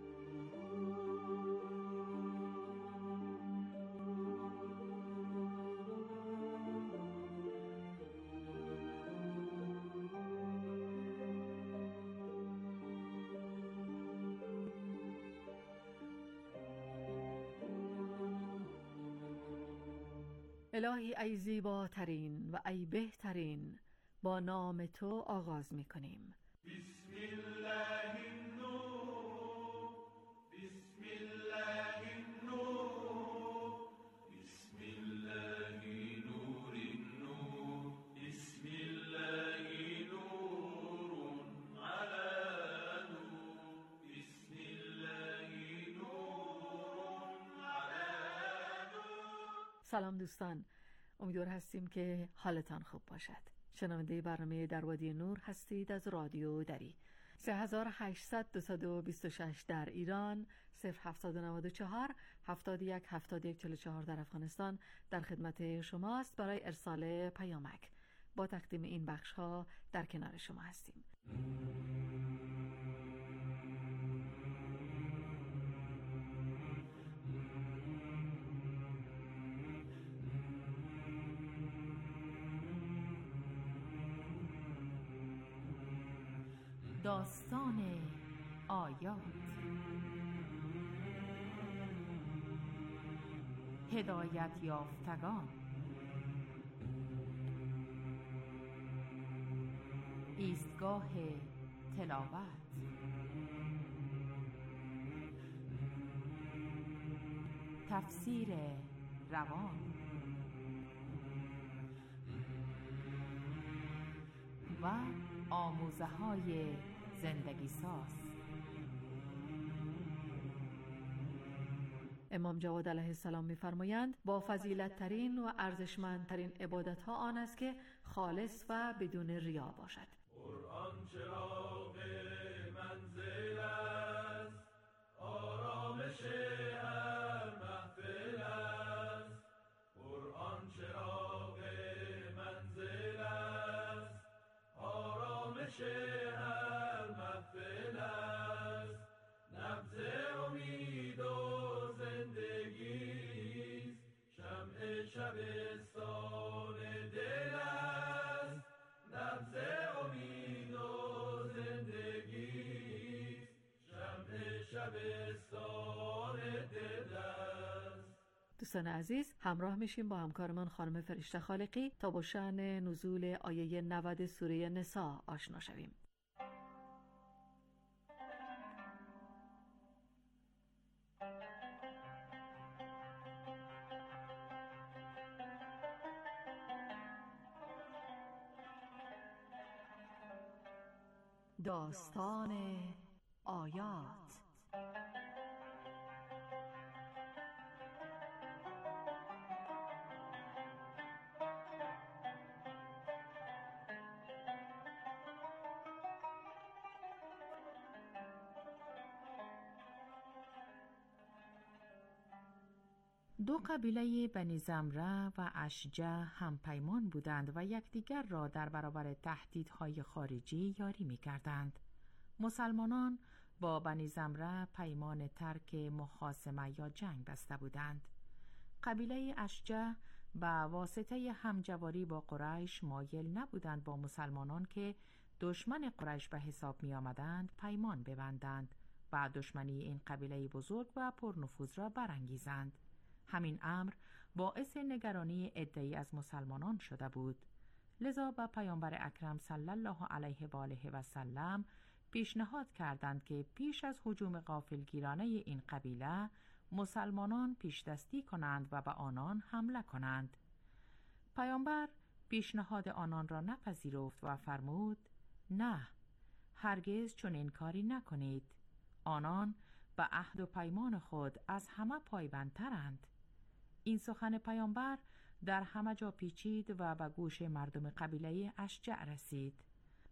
الهی ای زیباترین و ای بهترین، با نام تو آغاز می کنیم. بسم الله النور، بسم الله النور، بسم الله نور النور، بسم الله نور على نور، بسم الله نور على نور. سلام دوستان، امیدوار هستیم که حالتان خوب باشد. شنونده برنامه در وادی نور هستید از رادیو دری. سه هزار و هشتصد و بیست و شش در ایران، صفر هفتصد و نود و چهار هفتاد و یک هفتاد و یک چهل و چهار در افغانستان در خدمت شماست برای ارسال پیامک. با تقدیم این بخش ها در کنار شما هستیم. داستان آیات. هدایت یافتگان. ایستگاه تلاوت. تفسیر روان و آموزه های زندگی ساز. امام جواد علیه السلام می‌فرمایند با فضیلت ترین و ارزشمندترین عبادت ها آن است که خالص و بدون ریا باشد. قرآن چراغ منزل است، آرامش هر محفل است. قرآن چراغ منزل است، آرامش هر محفل است. نبض امید و زندگی، شمع شبستان دل است. نبض امید و زندگی، شمع شبستان دل است. دوستان عزیز، همراه میشیم با همکارمان خانم فرشته خالقی تا با شأن نزول آیه نود سوره نساء آشنا شویم. داستان آیات. دو قبیله بنی زمره و اشجع هم پیمان بودند و یکدیگر را در برابر تهدیدهای خارجی یاری می کردند. مسلمانان با بنی زمره پیمان ترک مخاصمه یا جنگ بسته بودند. قبیله اشجع به واسطه همجواری با قریش مایل نبودند با مسلمانان که دشمن قریش به حساب می آمدند پیمان ببندند و دشمنی این قبیله بزرگ و پرنفوذ را برانگیزند. همین امر باعث نگرانی عده‌ای از مسلمانان شده بود. لذا به پیامبر اکرم صلی الله علیه و آله و سلم پیشنهاد کردند که پیش از هجوم غافلگیرانه این قبیله مسلمانان پیشدستی کنند و به آنان حمله کنند. پیامبر پیشنهاد آنان را نپذیرفت و فرمود: نه، هرگز چنین کاری نکنید. آنان به عهد و پیمان خود از همه پایبندترند. این سخن پیامبر در همه جا پیچید و به گوش مردم قبیله اشجع رسید.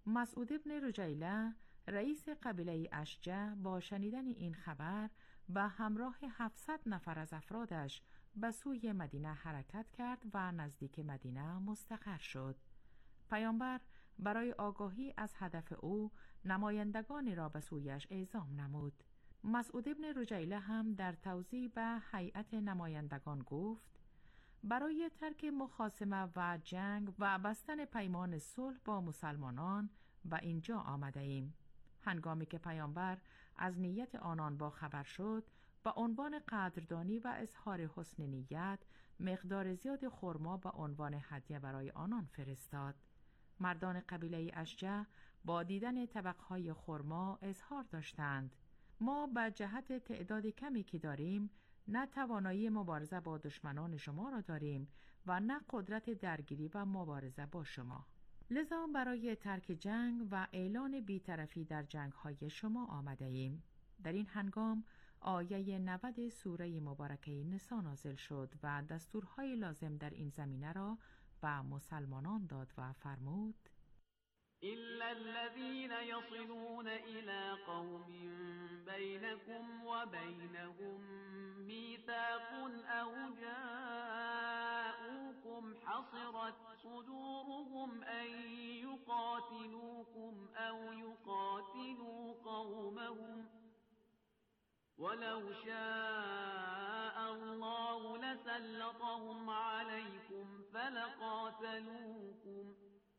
مسعود ابن رجیله رئیس قبیله اشجع با شنیدن این خبر به همراه هفتصد نفر از افرادش به سوی مدینه حرکت کرد و نزدیک مدینه مستقر شد. پیامبر برای آگاهی از هدف او نمایندگانی را به سویش اعزام نمود. مسعود ابن رجیله هم در توضیح به هیئت نمایندگان گفت: برای ترک مخاصمه و جنگ و بستن پیمان صلح با مسلمانان به اینجا آمده ایم. هنگامی که پیامبر از نیت آنان با خبر شد، با عنوان قدردانی و اظهار حسن نیت مقدار زیاد خرما به عنوان هدیه برای آنان فرستاد. مردان قبیله اشجع با دیدن طبقهای خرما اظهار داشتند: ما به جهت تعداد کمی که داریم نه توانایی مبارزه با دشمنان شما را داریم و نه قدرت درگیری و مبارزه با شما. لذا برای ترک جنگ و اعلان بی‌طرفی در جنگ‌های شما آمده ایم. در این هنگام آیه نود سوره مبارکه نساء نازل شد و دستورهای لازم در این زمینه را به مسلمانان داد و فرمود: إلا الذين يصلون إلى قوم بينكم وبينهم ميثاق أو جاءوكم حصرت صدورهم أن يقاتلوكم أو يقاتلوا قومهم ولو شاء الله لسلطهم عليكم فلقاتلوكم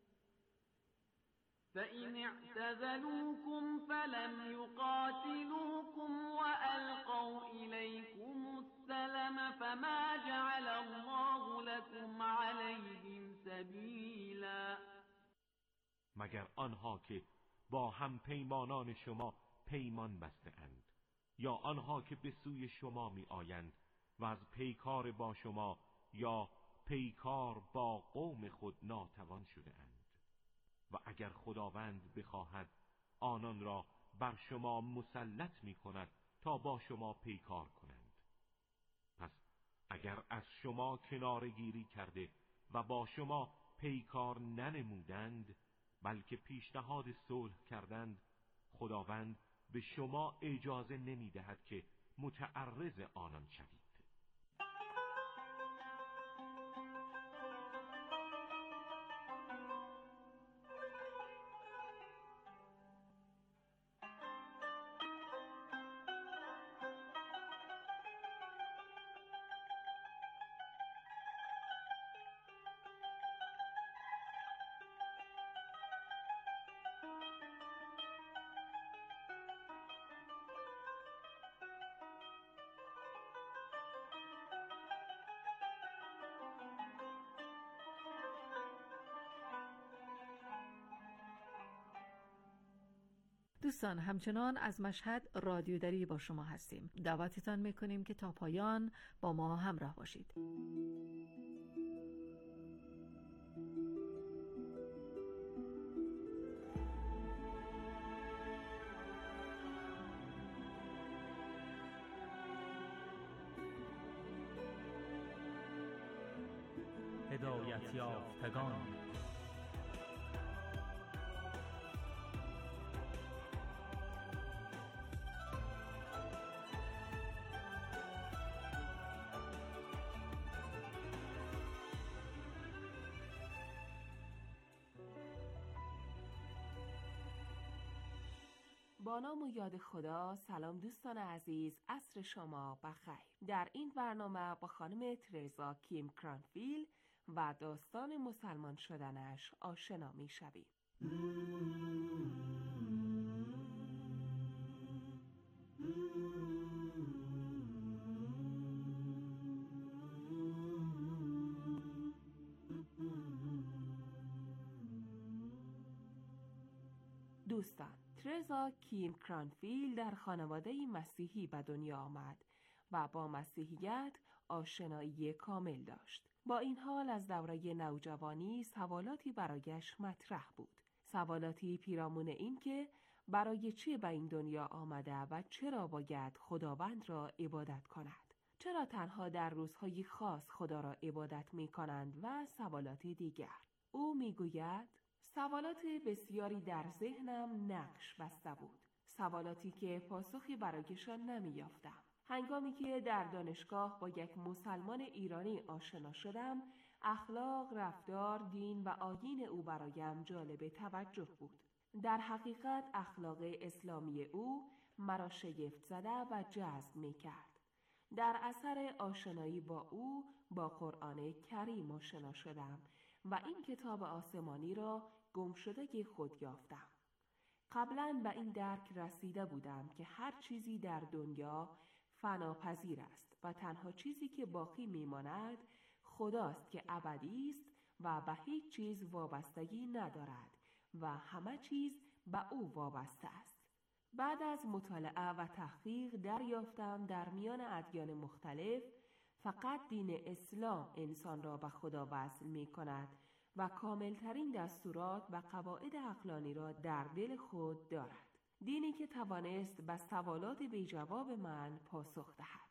فإن اعتزلوكم فلم يقاتلوكم وألقوا إليكم السلم فما جعل الله لكم عليهم سبيلا. مگر آنها که با هم پیمانان شما پیمان بسته اند، یا آنها که به سوی شما می آیند و از پیکار با شما یا پیکار با قوم خود ناتوان شده اند، و اگر خداوند بخواهد آنان را بر شما مسلط می کند تا با شما پیکار کنند. پس اگر از شما کنارگیری کرده و با شما پیکار ننمودند بلکه پیشنهاد صلح کردند، خداوند به شما اجازه نمی دهد که متعرض آنان شوید. دوستان، همچنان از مشهد رادیو دری با شما هستیم. دعوتتان میکنیم که تا پایان با ما همراه باشید. هدایت یافتگان. با نام و یاد خدا. سلام دوستان عزیز، عصر شما بخیر. در این برنامه با خانم ترزا کیم کرانفیل و داستان مسلمان شدنش آشنا می شویم. دوستان، ترزا کیم کرانفیل در خانواده مسیحی به دنیا آمد و با مسیحیت آشنایی کامل داشت. با این حال از دوره نوجوانی سوالاتی برایش مطرح بود. سوالاتی پیرامون این که برای چه به این دنیا آمده و چرا باید خداوند را عبادت کند؟ چرا تنها در روزهای خاص خدا را عبادت می کنند و سوالاتی دیگر؟ او می گوید سوالات بسیاری در ذهنم نقش بسته بود. سوالاتی که پاسخی برایشان نمی‌یافتم. هنگامی که در دانشگاه با یک مسلمان ایرانی آشنا شدم، اخلاق، رفتار، دین و آیین او برایم جالب توجه بود. در حقیقت اخلاق اسلامی او مرا شگفت زده و جذب می‌کرد. در اثر آشنایی با او با قرآن کریم آشنا شدم و این کتاب آسمانی را گمشدگی خود یافتم. قبلاً به این درک رسیده بودم که هر چیزی در دنیا فناپذیر است و تنها چیزی که باقی میماند خداست که ابدی است و به هیچ چیز وابستگی ندارد و همه چیز به او وابسته است. بعد از مطالعه و تحقیق دریافتم در میان ادیان مختلف فقط دین اسلام انسان را به خدا وصل می کند و کاملترین دستورات و قواعد عقلانی را در دل خود دارد. دینی که توانست به سوالات بی جواب من پاسخ دهد.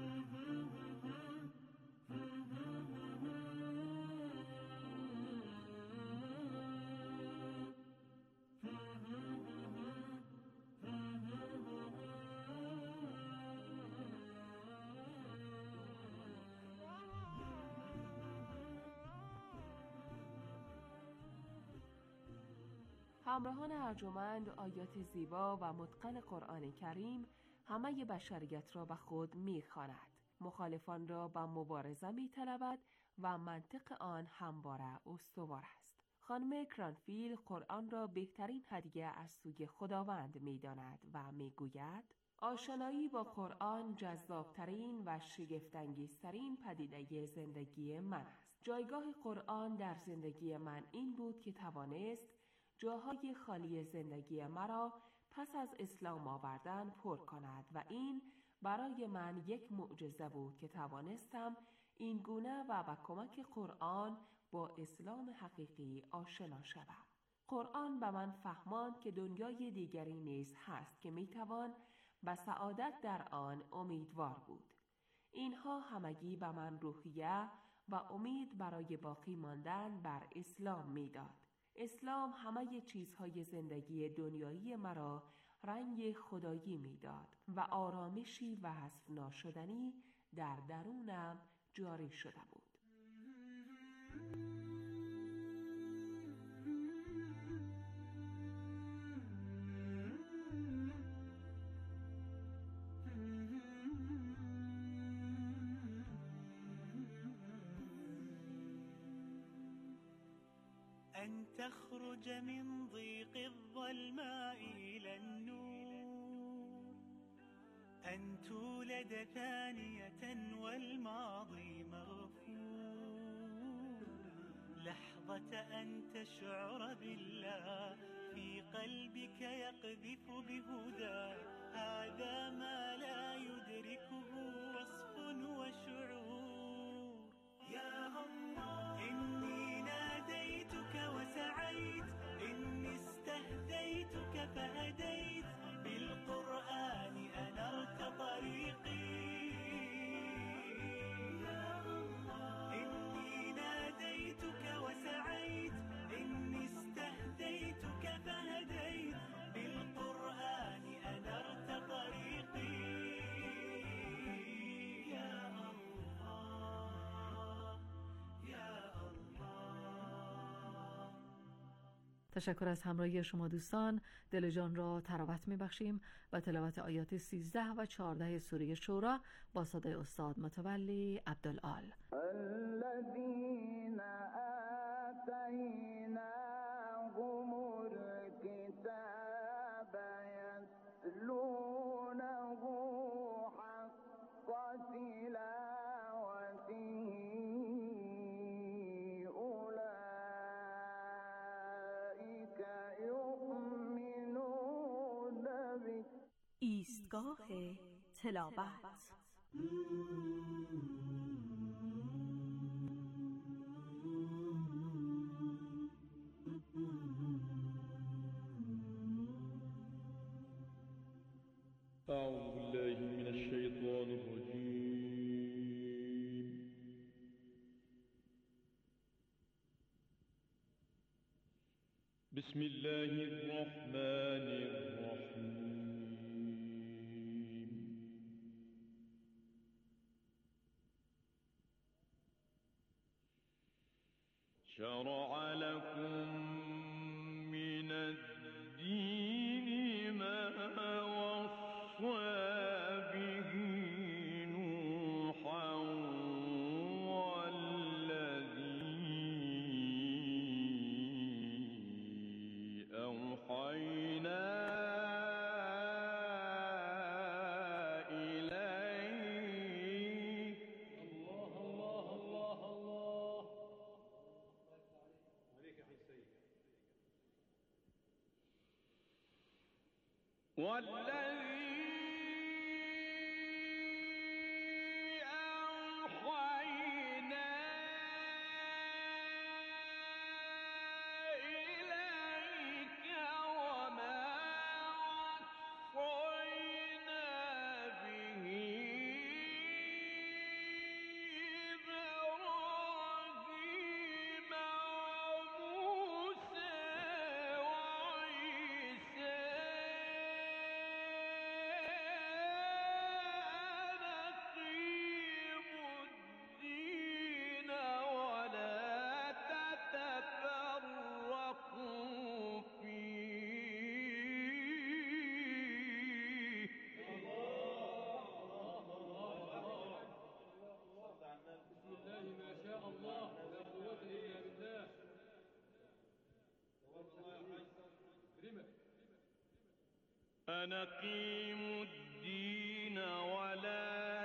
همراهان ارجمند، آیات زیبا و متقن قرآن کریم همه بشریت را به خود می‌خواند. مخالفان را به مبارزه می‌طلبد و منطق آن همواره استوار است. خانم کرانفیل قرآن را بهترین هدیه از سوی خداوند می‌داند و می‌گوید آشنایی با قرآن جذابترین و شگفت‌انگیزترین پدیده زندگی من است. جایگاه قرآن در زندگی من این بود که توانست جاهای خالی زندگی مرا پس از اسلام آوردن پر کند و این برای من یک معجزه بود که توانستم این گونه و با کمک قرآن با اسلام حقیقی آشنا شدم. قرآن به من فهماند که دنیای دیگری نیز هست که میتوان به سعادت در آن امیدوار بود. اینها همگی به من روحیه و امید برای باقی ماندن بر اسلام میداد. اسلام همه چیزهای زندگی دنیایی مرا رنگ خدایی میداد و آرامشی وصف ناشدنی در درونم جاری شده بود. أن تخرج من ضيق الظلماء إلى النور، أن تولد ثانية والماضي مغفور، لحظة أن تشعر بالله في قلبك يقذف بهدى، هذا ما لا يدركه وصف وشعور. يا الله إني ناديتك وسعيت، إني استهديتك فهديت، بالقرآن أنرت طريقي. يا الله إني ناديتك وسعيت، إني استهديتك فهديت، بالقرآن أنرت طريقي. يا الله يا الله. تشکر از همراهی شما دوستان. دل جان را تراوت میبخشیم و تلاوت آیات سیزده و چهارده سوره شورا با صدای استاد متولی عبدالعال. الذين آتيناهم الكتاب يتلونه حق تلاوته أولئك يؤمنون به. ایستگاه تلاوت. أعوذ بالله من الشيطان الرجيم. بسم الله الرحمن الرحيم شرع لكم من الدين ما وصى به نوحا والذي أوحينا إليك الله الله الله الله عليك يا حسين والذي أوحينا إليك وما وصينا به إبراهيم وموسى وعيسى أن أقيموا الدين ولا تتفرقوا فيه بسم الله ما شاء الله لا قوة إلا بالله أن أقيموا الدين ولا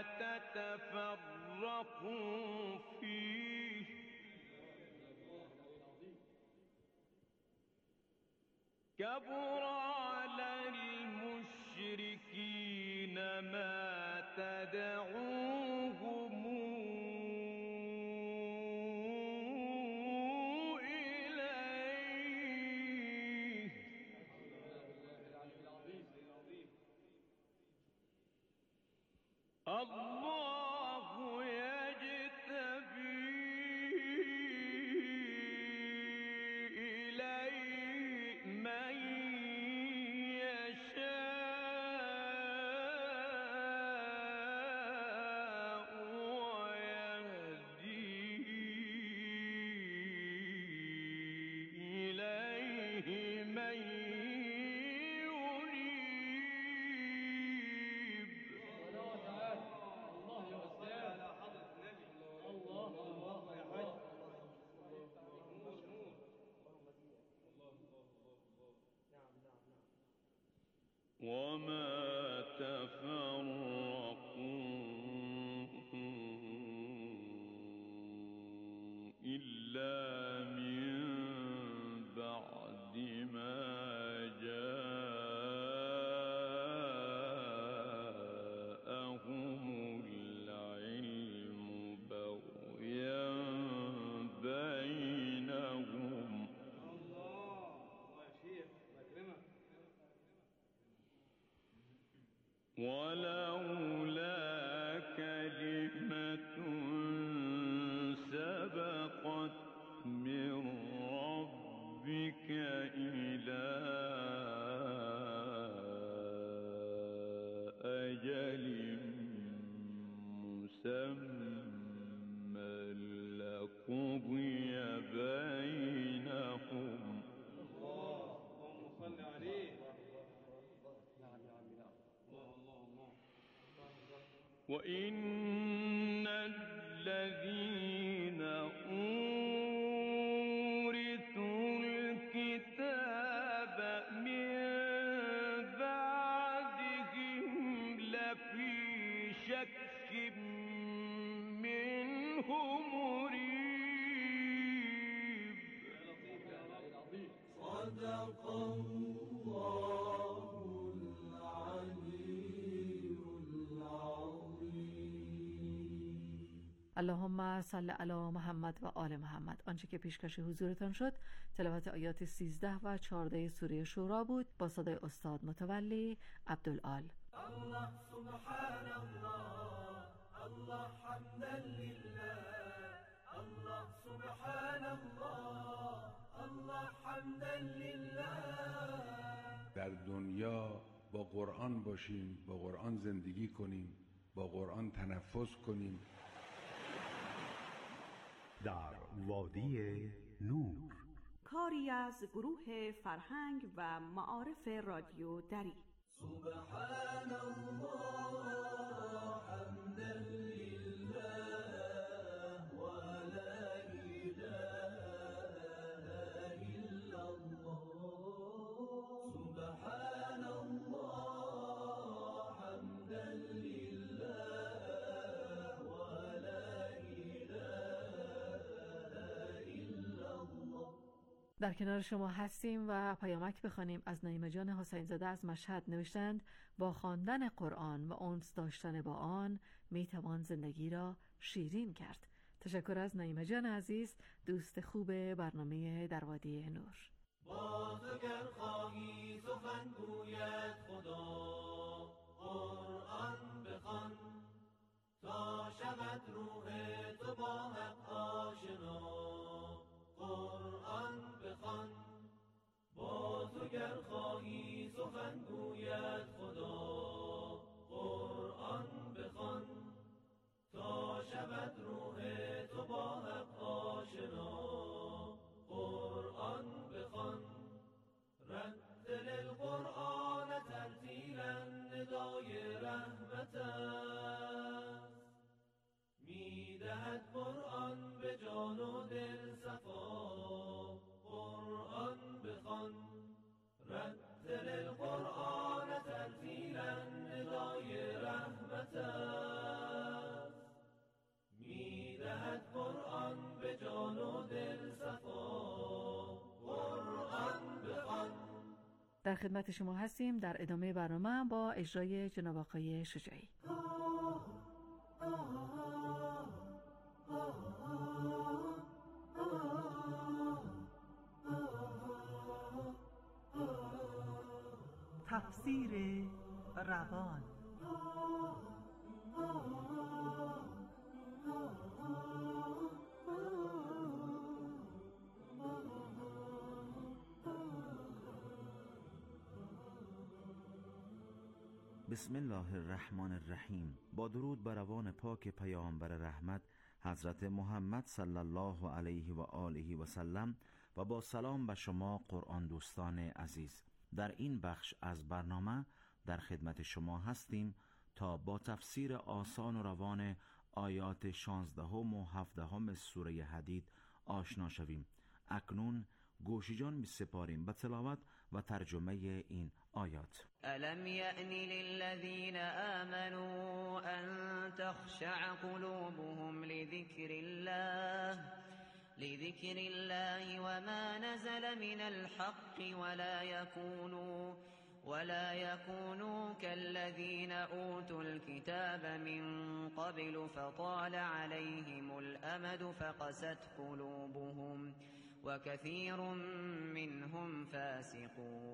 تتفرقوا فيه كبر على المشركين ما تدعوهم إليه الله يجتبي إليه من يشاء ويهدي إليه من ينيب الله يا أستاذ حضرة النبي الله الله يا حاج وما تفرقوا إلا من بعد ما جاءهم العلم بغيا بينهم ولولا كلمة سبقت من ربك إلى أجل مسمى لقضي بينهم اللهم صل عليه وإن الذين أورثوا الكتاب من بعدهم لفي شك منه مريب صدق الله العلي اللهم صل علی محمد و آل محمد. آنچه که پیشکش حضورتان شد تلاوت آیات سیزده و چهارده سوره شورا بود با صدای استاد متولی عبدالآل. الله سبحان الله الله حمدا لله الله سبحان الله الله حمدا لله. در دنیا با قرآن باشیم، با قرآن زندگی کنیم، با قرآن تنفس کنیم. در وادی نور، کاری از گروه فرهنگ و معارف رادیو دری. سبحان الله حمدا لله و لا اله الا الله. سبحان الله حمدا لله و لا اله الا الله. در کنار شما هستیم و پیامک بخوانیم از نعیمه جان حسین زاده از مشهد. نوشتند با خواندن قرآن و انس داشتن با آن میتوان زندگی را شیرین کرد. تشکر از نعیمه جان عزیز، دوست خوب برنامه در وادی نور. با تو گر خواهی سخن گوید خدا، قرآن بخوان تا شود روح تو با حق آشنا. قرآن بخوان با تو گر خواهی سخن گوید خدا. قرآن بخوان تا شود روح تو با حق آشنا. قرآن بخوان رتل القرآن ترتیلا ندای رحمت است. میدهد قرآن به جان و دل صفا. قرآن بخوان رتل القرآن ترتیلا ندای رحمت است. میدهد قرآن به جان و دل صفا. قرآن بخوان. در خدمت شما هستیم در ادامه برنامه با اجرای جناب آقای شجاعی. تفسیر روان. بسم الله الرحمن الرحیم. با درود بر روان پاک پیامبر رحمت حضرت محمد صلی الله علیه و آله و سلم و با سلام به شما قرآن دوستان عزیز. در این بخش از برنامه در خدمت شما هستیم تا با تفسیر آسان و روان آیات شانزدهم و هفدهم سوره حدید آشنا شویم. اکنون گوش جان می سپاریم به تلاوت و ترجمه این آیات. الم یأن للذین آمنوا ان تخشع قلوبهم لذکر الله لذكر الله وما نزل من الحق ولا يكونوا ولا يكونوا كالذين أوتوا الكتاب من قبل فطال عليهم الأمد فقست قلوبهم وكثير منهم فاسقون.